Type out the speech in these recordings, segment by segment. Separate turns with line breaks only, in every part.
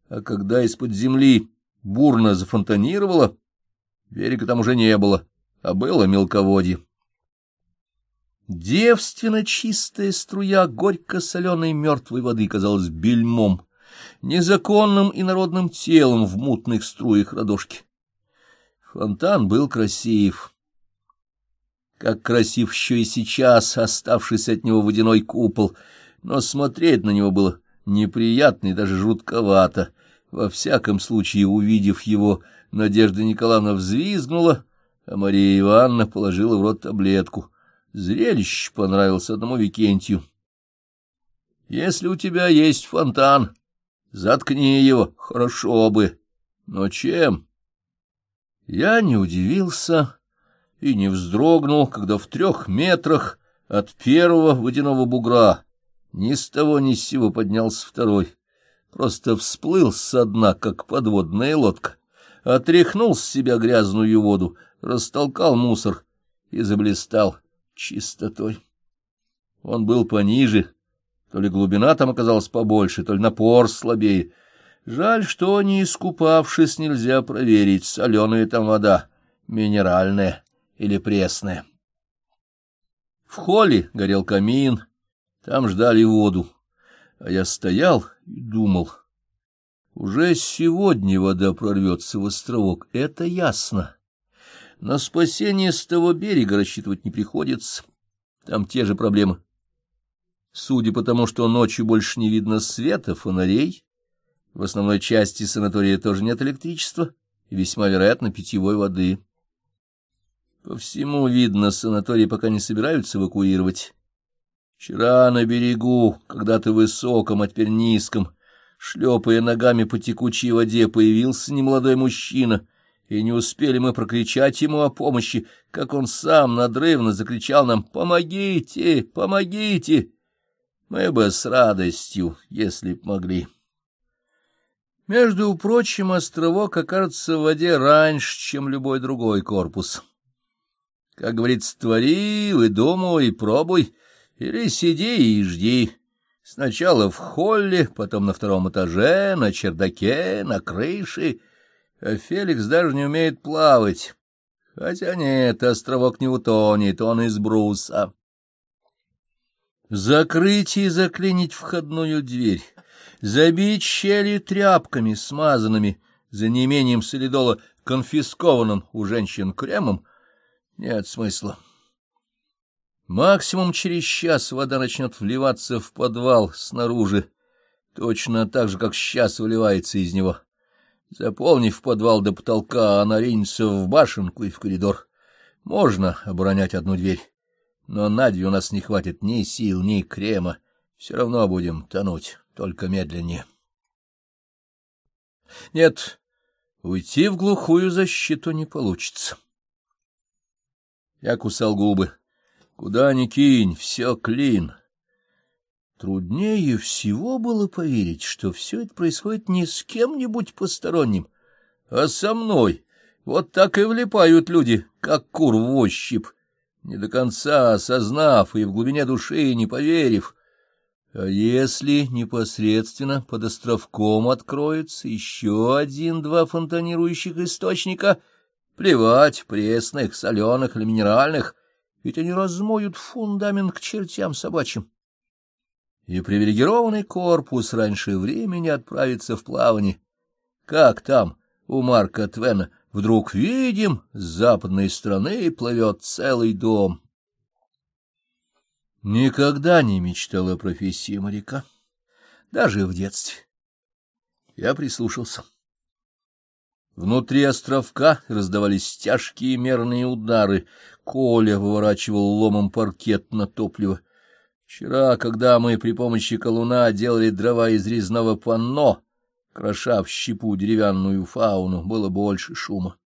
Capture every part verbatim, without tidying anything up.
а когда из-под земли бурно зафонтанировало, берега там уже не было, а было мелководье. Девственно чистая струя горько-соленой мертвой воды казалась бельмом, незаконным и народным телом в мутных струях радужки. Фонтан был красив, как красив еще и сейчас оставшийся от него водяной купол, но смотреть на него было неприятно и даже жутковато. Во всяком случае, увидев его, Надежда Николаевна взвизгнула, а Мария Ивановна положила в рот таблетку. Зрелище понравилось одному Викентию. — Если у тебя есть фонтан, заткни его, хорошо бы. Но чем? Я не удивился и не вздрогнул, когда в трех метрах от первого водяного бугра ни с того ни с сего поднялся второй. Просто всплыл со дна, как подводная лодка, отряхнул с себя грязную воду, растолкал мусор и заблистал чистотой. Он был пониже, то ли глубина там оказалась побольше, то ли напор слабее. Жаль, что, не искупавшись, нельзя проверить, соленая там вода, минеральная или пресная. В холле горел камин, там ждали воду, а я стоял и думал. Уже сегодня вода прорвется в островок, это ясно. На спасение с того берега рассчитывать не приходится. Там те же проблемы. Судя по тому, что ночью больше не видно света, фонарей, в основной части санатория тоже нет электричества и весьма вероятно питьевой воды. По всему видно, санаторий пока не собираются эвакуировать. Вчера на берегу, когда-то высоком, а теперь низком, шлепая ногами по текучей воде, появился немолодой мужчина, и не успели мы прокричать ему о помощи, как он сам надрывно закричал нам: «Помогите! Помогите!» Мы бы с радостью, если б могли. Между прочим, островок окажется в воде раньше, чем любой другой корпус. Как говорится, твори, выдумывай, пробуй, или сиди и жди. Сначала в холле, потом на втором этаже, на чердаке, на крыше. А Феликс даже не умеет плавать. Хотя нет, островок не утонет, он из бруса. Закрыть и заклинить входную дверь, забить щели тряпками, смазанными за неимением солидола, конфискованным у женщин кремом, нет смысла. Максимум через час вода начнет вливаться в подвал снаружи, точно так же, как сейчас выливается из него. Заполнив подвал до потолка, она ринется в башенку и в коридор. Можно оборонять одну дверь, но на две у нас не хватит ни сил, ни крема. Все равно будем тонуть, только медленнее. Нет, уйти в глухую защиту не получится. Я кусал губы. Куда ни кинь, все клин. Труднее всего было поверить, что все это происходит не с кем-нибудь посторонним, а со мной. Вот так и влипают люди, как кур в ощупь, не до конца осознав и в глубине души не поверив. А если непосредственно под островком откроется еще один-два фонтанирующих источника, плевать, пресных, соленых или минеральных, ведь они размоют фундамент к чертям собачьим. И привилегированный корпус раньше времени отправится в плавание. Как там у Марка Твена вдруг видим, с западной стороны плывет целый дом. Никогда не мечтал о профессии моряка, даже в детстве. Я прислушался. Внутри островка раздавались тяжкие мерные удары. Коля выворачивал ломом паркет на топливо. Вчера, когда мы при помощи колуна делали дрова из резного панно, кроша в щепу деревянную фауну, было больше шума.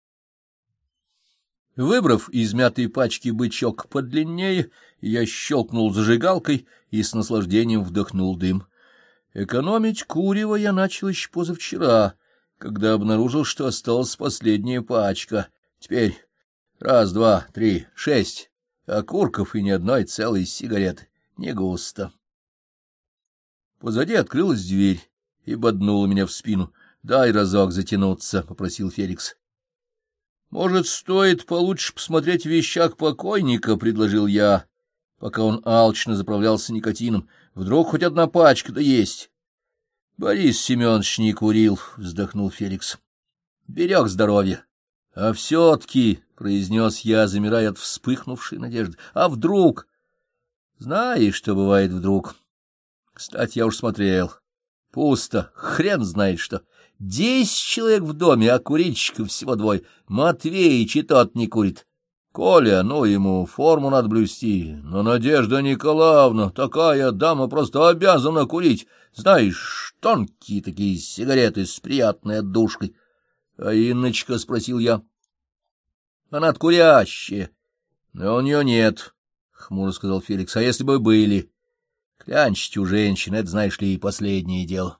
Выбрав из мятой пачки бычок подлиннее, я щелкнул зажигалкой и с наслаждением вдохнул дым. Экономить курево я начал еще позавчера, когда обнаружил, что осталась последняя пачка. Теперь раз, два, три, шесть окурков и ни одной целой сигареты. Не густо. Позади открылась дверь, и боднула меня в спину. — Дай разок затянуться, — попросил Феликс. — Может, стоит получше посмотреть в вещах покойника, — предложил я, пока он алчно заправлялся никотином. Вдруг хоть одна пачка да есть. — Борис Семенович не курил, — вздохнул Феликс. — Берег здоровье. — А все-таки, — произнес я, замирая от вспыхнувшей надежды, — а вдруг? — Знаешь, что бывает вдруг. Кстати, я уж смотрел. Пусто, хрен знает что. Десять человек в доме, а курильщиков всего двое. Матвеич и тот не курит. Коля, ну, ему форму надо блюсти. Но Надежда Николаевна, такая дама, просто обязана курить. Знаешь, тонкие такие сигареты с приятной отдушкой. — А Инночка? — спросил я. — Она курящая. — Но у нее нет, — хмуро сказал Феликс. — А если бы были? Клянчить у женщин — это, знаешь ли, последнее дело.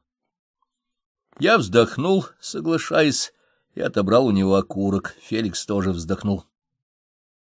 Я вздохнул, соглашаясь, и отобрал у него окурок. Феликс тоже вздохнул.